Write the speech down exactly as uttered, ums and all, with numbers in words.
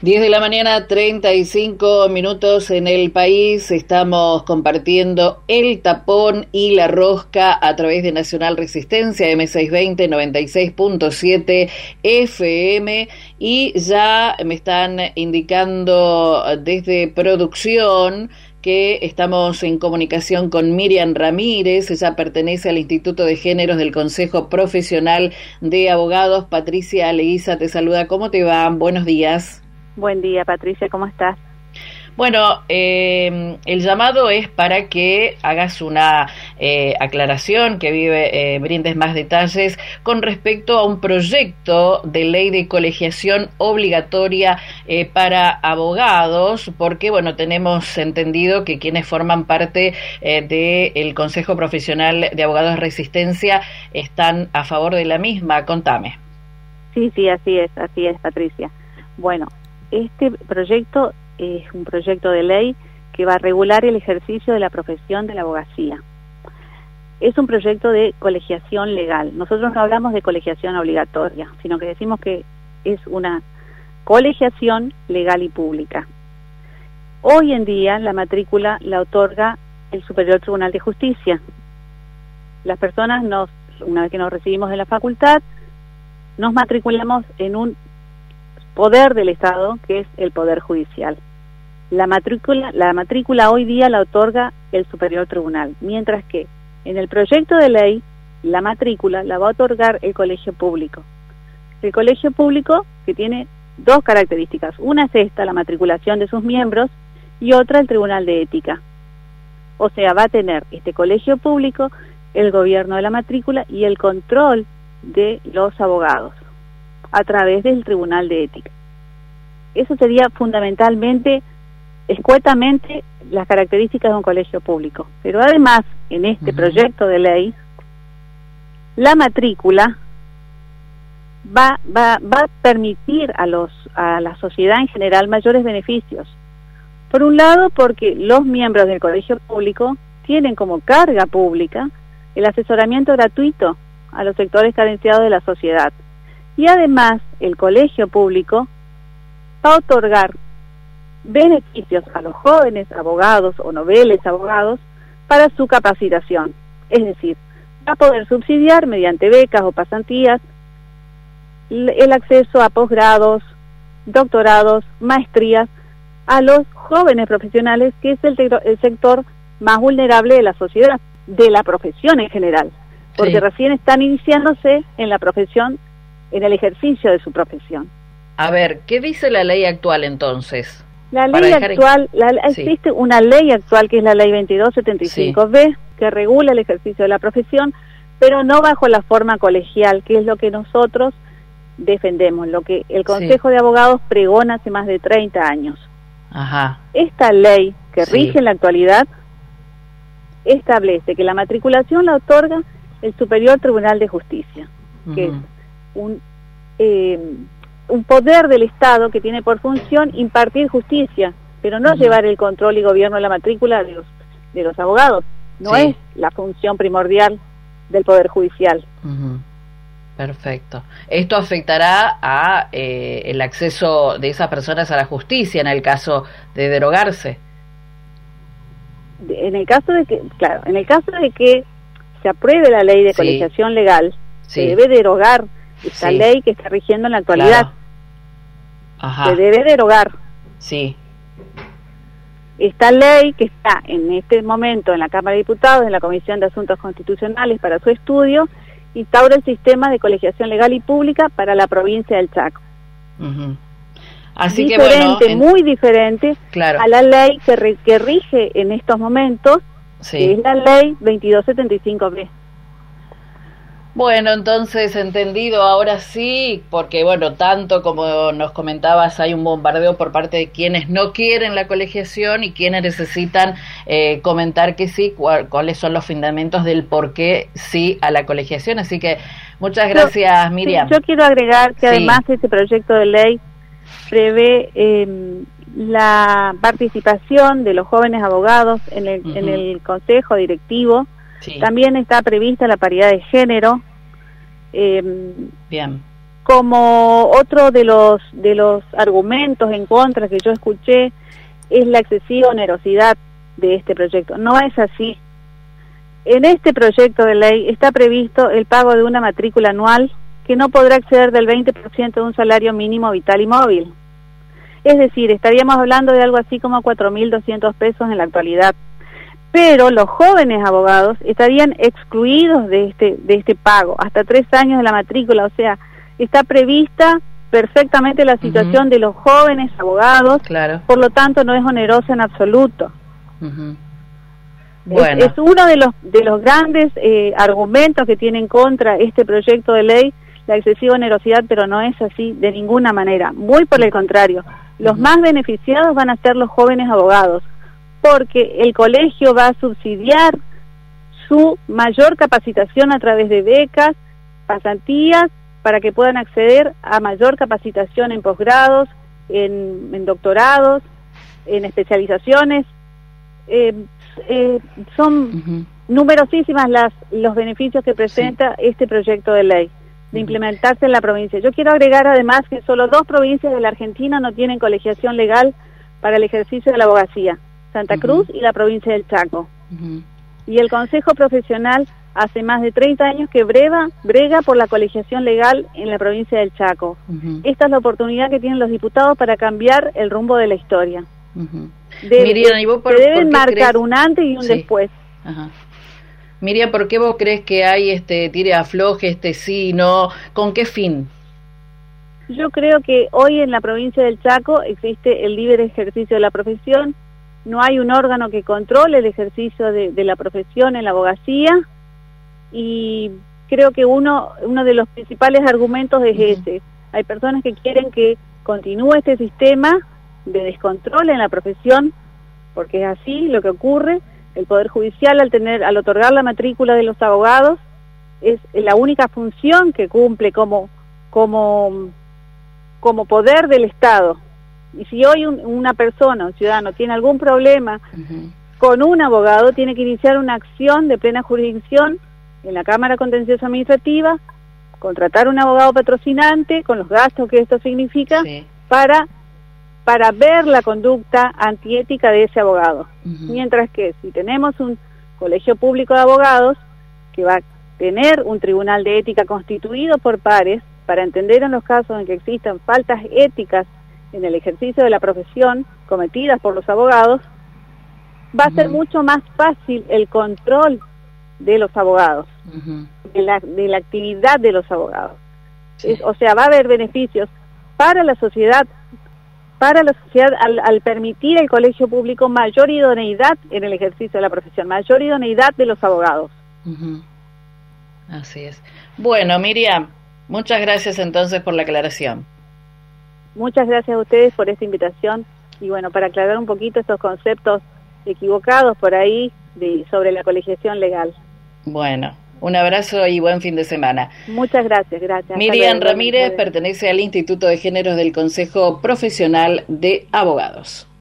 diez de la mañana, treinta y cinco minutos en el país. Estamos compartiendo el tapón y la rosca a través de Nacional Resistencia, eme seiscientos veinte, noventa y seis punto siete efe eme. Y ya me están indicando desde producción que estamos en comunicación con Miriam Ramírez. Ella pertenece al Instituto de Géneros del Consejo Profesional de Abogados. Patricia Leiza te saluda. ¿Cómo te va? Buenos días. Buen día, Patricia, ¿cómo estás? Bueno, eh, el llamado es para que hagas una eh, aclaración, que vive, eh, brindes más detalles con respecto a un proyecto de ley de colegiación obligatoria eh, para abogados, porque, bueno, tenemos entendido que quienes forman parte eh, del Consejo Profesional de Abogados de Resistencia están a favor de la misma. Contame. Sí, sí, así es, así es, Patricia. Bueno, este proyecto es un proyecto de ley que va a regular el ejercicio de la profesión de la abogacía. Es un proyecto de colegiación legal. Nosotros no hablamos de colegiación obligatoria, sino que decimos que es una colegiación legal y pública. Hoy en día la matrícula la otorga el Superior Tribunal de Justicia. Las personas, nos, una vez que nos recibimos de la facultad, nos matriculamos en un poder del Estado, que es el Poder Judicial. La matrícula, la matrícula hoy día la otorga el Superior Tribunal, mientras que en el proyecto de ley la matrícula la va a otorgar el Colegio Público. El Colegio Público, que tiene dos características: una es esta, la matriculación de sus miembros, y otra el Tribunal de Ética. O sea, va a tener este Colegio Público el gobierno de la matrícula y el control de los abogados a través del Tribunal de Ética. Eso sería fundamentalmente, escuetamente, las características de un colegio público. Pero además, en este uh-huh. proyecto de ley, la matrícula va, va, va a permitir a, los, a la sociedad en general mayores beneficios. Por un lado, porque los miembros del colegio público tienen como carga pública el asesoramiento gratuito a los sectores carenciados de la sociedad. Y además, el colegio público va a otorgar beneficios a los jóvenes abogados o noveles abogados para su capacitación. Es decir, va a poder subsidiar mediante becas o pasantías el acceso a posgrados, doctorados, maestrías a los jóvenes profesionales, que es el, el sector más vulnerable de la sociedad, de la profesión en general, porque sí. recién están iniciándose en la profesión, en el ejercicio de su profesión. A ver, ¿qué dice la ley actual entonces? La ley actual, en... la, sí. existe una ley actual que es la ley veintidós setenta y cinco be, sí. que regula el ejercicio de la profesión, pero no bajo la forma colegial, que es lo que nosotros defendemos, lo que el Consejo sí. de Abogados pregona hace más de treinta años. Ajá. Esta ley que sí. rige en la actualidad establece que la matriculación la otorga el Superior Tribunal de Justicia, uh-huh. que es un, eh, un poder del Estado que tiene por función impartir justicia, pero no uh-huh. llevar el control y gobierno de la matrícula de los, de los abogados. No sí. es la función primordial del Poder Judicial. Uh-huh. Perfecto. Esto afectará a eh, el acceso de esas personas a la justicia en el caso de derogarse. En el caso de que, claro, en el caso de que se apruebe la ley de sí. colegiación legal, sí. se debe derogar esta sí. ley que está rigiendo en la actualidad. Claro. Ajá. Se debe derogar. Sí. Esta ley que está en este momento en la Cámara de Diputados, en la Comisión de Asuntos Constitucionales para su estudio, instaura el sistema de colegiación legal y pública para la provincia del Chaco. Uh-huh. Así diferente, que bueno, en... muy diferente claro. a la ley que, re, que rige en estos momentos, sí. que es la ley veintidós setenta y cinco be. Bueno, entonces entendido, ahora sí, porque bueno, tanto como nos comentabas, hay un bombardeo por parte de quienes no quieren la colegiación y quienes necesitan eh, comentar que sí, cuál, cuáles son los fundamentos del por qué sí a la colegiación. Así que muchas gracias, yo, Miriam. Yo quiero agregar que sí. además este proyecto de ley prevé eh, la participación de los jóvenes abogados en el, uh-huh. en el consejo directivo. Sí. También está prevista la paridad de género. Eh, Bien. como otro de los de los argumentos en contra que yo escuché es la excesiva onerosidad de este proyecto. No es así. En este proyecto de ley está previsto el pago de una matrícula anual que no podrá exceder del veinte por ciento de un salario mínimo vital y móvil. Es decir, estaríamos hablando de algo así como cuatro mil doscientos pesos en la actualidad. Pero los jóvenes abogados estarían excluidos de este de este pago, hasta tres años de la matrícula. O sea, está prevista perfectamente la situación uh-huh. de los jóvenes abogados, claro. Por lo tanto no es onerosa en absoluto. Uh-huh. Bueno. Es, es uno de los de los grandes eh, argumentos que tiene en contra este proyecto de ley, la excesiva onerosidad, pero no es así de ninguna manera. Muy por el contrario, los uh-huh. más beneficiados van a ser los jóvenes abogados, porque el colegio va a subsidiar su mayor capacitación a través de becas, pasantías, para que puedan acceder a mayor capacitación en posgrados, en, en doctorados, en especializaciones. Eh, eh, son uh-huh. numerosísimas las los beneficios que presenta sí. este proyecto de ley, de uh-huh. implementarse en la provincia. Yo quiero agregar además que solo dos provincias de la Argentina no tienen colegiación legal para el ejercicio de la abogacía: Santa Cruz uh-huh. y la provincia del Chaco. Uh-huh. Y el Consejo Profesional hace más de treinta años que breva, brega por la colegiación legal en la provincia del Chaco. Uh-huh. Esta es la oportunidad que tienen los diputados para cambiar el rumbo de la historia. Uh-huh. De, Miriam, ¿y vos por, se deben marcar crees? un antes y un sí. después. Ajá. Miriam, ¿por qué vos crees que hay este tire afloje, este sí, no? ¿Con qué fin? Yo creo que hoy en la provincia del Chaco existe el libre ejercicio de la profesión. No hay un órgano que controle el ejercicio de, de la profesión en la abogacía, y creo que uno uno de los principales argumentos es uh-huh. ese. Hay personas que quieren que continúe este sistema de descontrol en la profesión, porque es así lo que ocurre. El Poder Judicial, al tener al otorgar la matrícula de los abogados, es la única función que cumple como como como poder del Estado. Y si hoy un, una persona, un ciudadano, tiene algún problema uh-huh. con un abogado, tiene que iniciar una acción de plena jurisdicción en la Cámara Contenciosa Administrativa, contratar un abogado patrocinante con los gastos que esto significa sí. para para ver la conducta antiética de ese abogado. Uh-huh. Mientras que si tenemos un colegio público de abogados que va a tener un tribunal de ética constituido por pares para entender en los casos en que existan faltas éticas en el ejercicio de la profesión cometidas por los abogados, va a uh-huh. ser mucho más fácil el control de los abogados, uh-huh. de, la, de la actividad de los abogados. Sí. Es, o sea, va a haber beneficios para la sociedad, para la sociedad al, al permitir al colegio público mayor idoneidad en el ejercicio de la profesión, mayor idoneidad de los abogados. Uh-huh. Así es. Bueno, Miriam, muchas gracias entonces por la aclaración. Muchas gracias a ustedes por esta invitación y bueno, para aclarar un poquito estos conceptos equivocados por ahí de, sobre la colegiación legal. Bueno, un abrazo y buen fin de semana. Muchas gracias, gracias. Miriam Ramírez pertenece al Instituto de Géneros del Consejo Profesional de Abogados.